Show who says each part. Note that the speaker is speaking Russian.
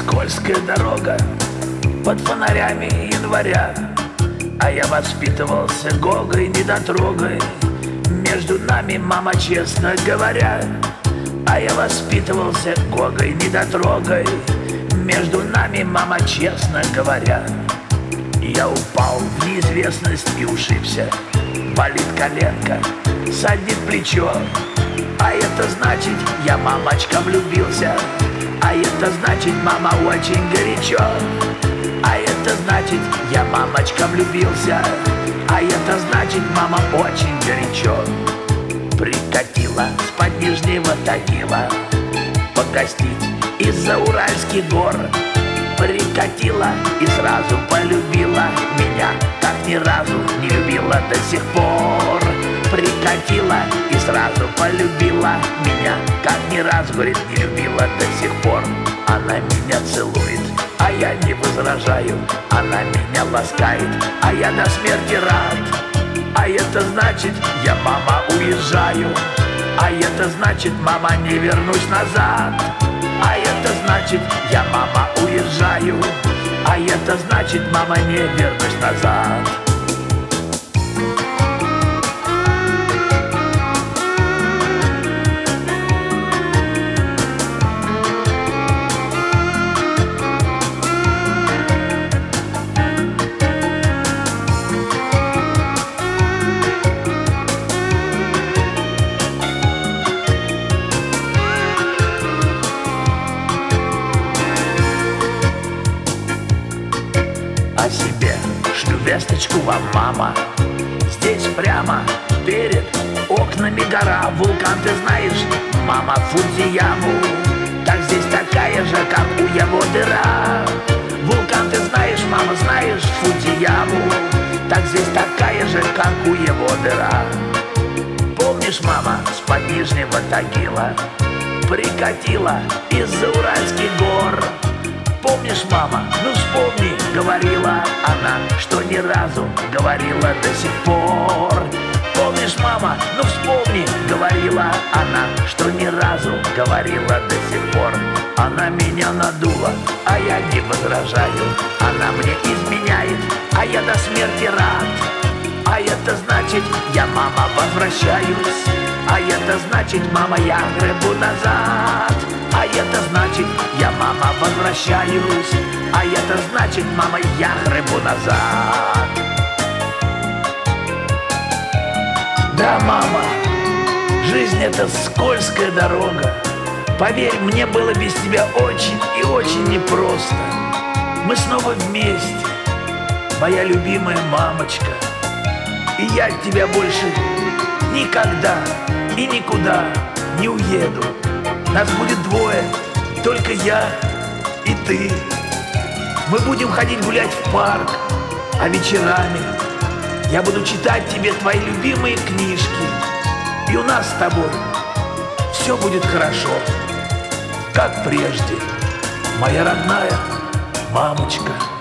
Speaker 1: Скользкая дорога под фонарями января, а я воспитывался Гогой, недотрогой. Между нами, мама, честно говоря, а я воспитывался Гогой, недотрогой. Между нами, мама, честно говоря. Я упал в неизвестность и ушибся. Болит коленка, садит плечо. А это значит, я, мамочка, влюбился. А это значит, мама, очень горячо. А это значит, я, мамочка, влюбился. А это значит, мама, очень горячо. Прикатила с-под Нижнего Тагила погостить из-за Уральских гор. Прикатила и сразу полюбила меня, как ни разу не любила до сих пор. Прикатила и сразу полюбила меня, как ни разу, говорит, не любила до сих пор. Она меня целует, а я не возражаю. Она меня ласкает, а я до смерти рад. А это значит, я, мама, уезжаю. А это значит, мама, не вернусь назад. А это значит, я, мама, уезжаю. А это значит, мама, не вернусь назад. О себе шлю весточку вам, мама. Здесь прямо перед окнами гора. Вулкан, ты знаешь, мама, Фудзияму. Так здесь такая же, как у его дыра. Вулкан, ты знаешь, мама, знаешь, Фудзияму. Так здесь такая же, как у его дыра. Помнишь, мама, с-под Нижнего Тагила прикатила из-за Уральских гор? Помнишь, мама, ну вспомни, говорила она, что ни разу говорила до сих пор. Помнишь, мама, ну вспомни, говорила она, что ни разу говорила до сих пор. Она меня надула, а я не возражаю. Она мне изменяет, а я до смерти рад. А это значит, я, мама, возвращаюсь. А это значит, мама, я гребу назад. А это значит, я, мама, возвращаюсь. А это значит, мама, я гребу назад. Да, мама, жизнь — это скользкая дорога. Поверь, мне было без тебя очень и очень непросто. Мы снова вместе, моя любимая мамочка. И я от тебя больше никогда и никуда не уеду. Нас будет двое, только я и ты. Мы будем ходить гулять в парк, а вечерами я буду читать тебе твои любимые книжки. И у нас с тобой все будет хорошо, как прежде, моя родная мамочка.